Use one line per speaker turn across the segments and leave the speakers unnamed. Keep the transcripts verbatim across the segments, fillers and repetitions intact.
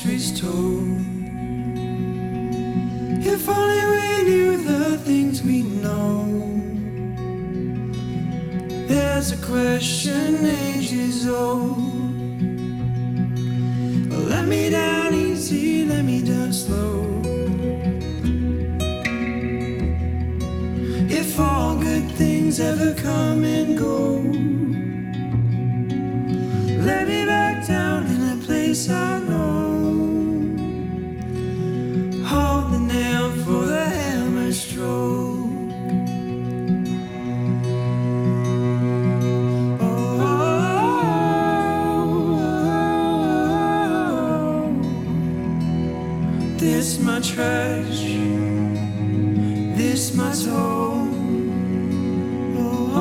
mysteries told. If only we knew the things we know. There's a question ages old. Let me down easy, let me down slow. If all good things ever come and go, let me back down in a place I know. Hold the nail for the hammer stroke. This my trash, this my soul. Oh,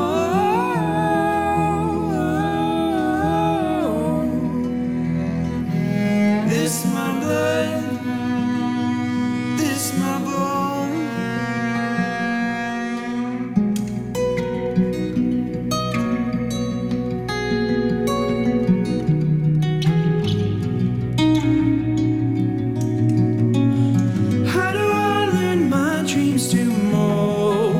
this my blood, this my bone. To mold,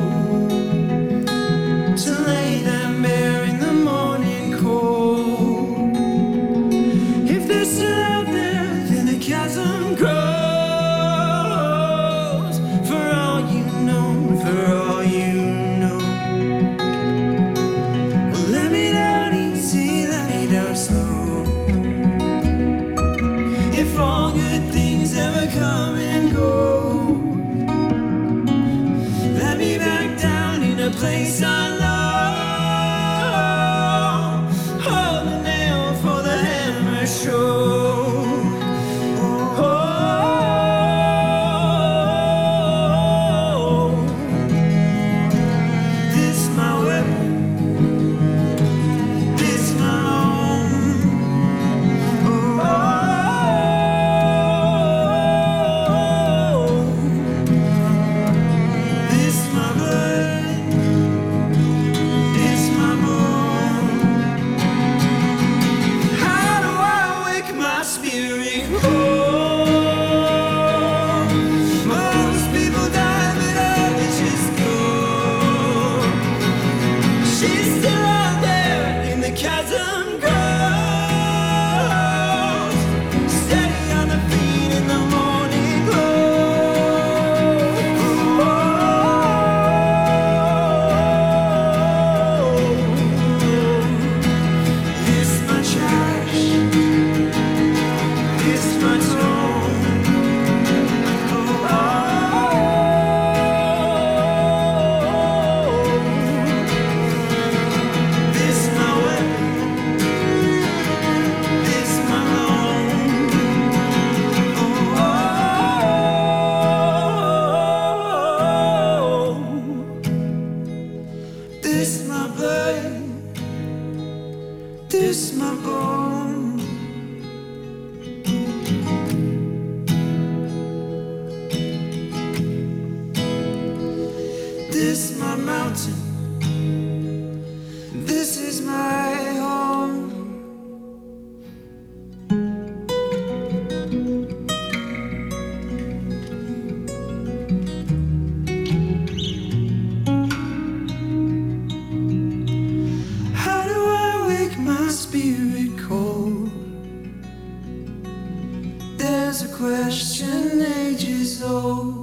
to lay them bare in the morning cold. If they're still out there, then the chasm grows. For all you know, for all you know. Well, let me down easy, let me down slow. If all good things ever come and go, a place I know. Hold the nail for the hammer show. Oh, this my weapon, this my home. Oh, this my blood. Spirit whole. Most people die, but others just go. She's still out there in the chasm grows, steady on the feet in the morning glow. This my trash, this my tone. Oh, this my weapon, this my loan. Oh, this my blood, this my bone. This my mountain, this is my home. How do I wake my spirit cold? There's a question ages old.